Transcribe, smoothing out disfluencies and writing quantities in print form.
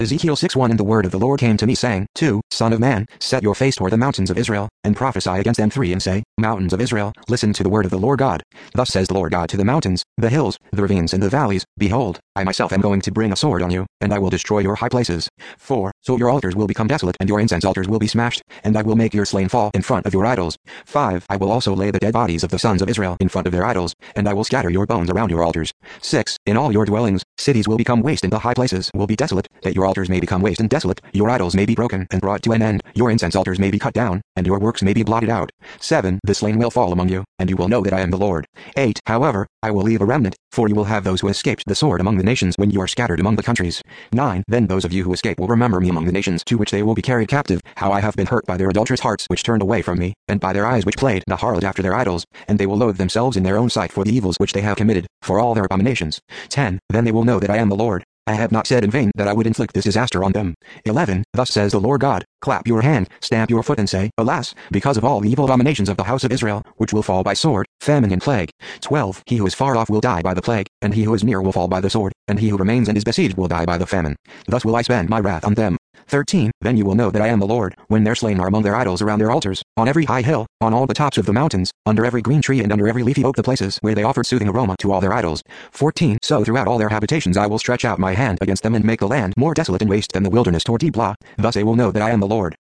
Ezekiel 6:1 And the word of the Lord came to me, saying, 2. Son of man, set your face toward the mountains of Israel, and prophesy against them. 3. And say, Mountains of Israel, listen to the word of the Lord God. Thus says the Lord God to the mountains, the hills, the ravines and the valleys, Behold, I myself am going to bring a sword on you, and I will destroy your high places. 4. So your altars will become desolate, and your incense altars will be smashed, and I will make your slain fall in front of your idols. 5. I will also lay the dead bodies of the sons of Israel in front of their idols, and I will scatter your bones around your altars. 6. In all your dwellings, cities will become waste, and the high places will be desolate, that your altars may become waste and desolate, your idols may be broken and brought to an end, your incense altars may be cut down, and your works may be blotted out. 7. The slain will fall among you, and you will know that I am the Lord. 8. However, I will leave a remnant, for you will have those who escaped the sword among the nations when you are scattered among the countries. 9. Then those of you who escape will remember me among the nations to which they will be carried captive, how I have been hurt by their adulterous hearts which turned away from me, and by their eyes which played the harlot after their idols, and they will loathe themselves in their own sight for the evils which they have committed, for all their abominations. 10. Then they will know that I am the Lord. I have not said in vain that I would inflict this disaster on them. 11. Thus says the Lord God, clap your hand, stamp your foot and say, Alas, because of all the evil abominations of the house of Israel, which will fall by sword, famine and plague. 12. He who is far off will die by the plague, and he who is near will fall by the sword, and he who remains and is besieged will die by the famine. Thus will I spend my wrath on them. 13. Then you will know that I am the Lord, when their slain are among their idols around their altars, on every high hill, on all the tops of the mountains, under every green tree and under every leafy oak, the places where they offered soothing aroma to all their idols. 14. So throughout all their habitations I will stretch out my hand against them and make the land more desolate and waste than the wilderness toward Diblah. Thus they will know that I am the Lord.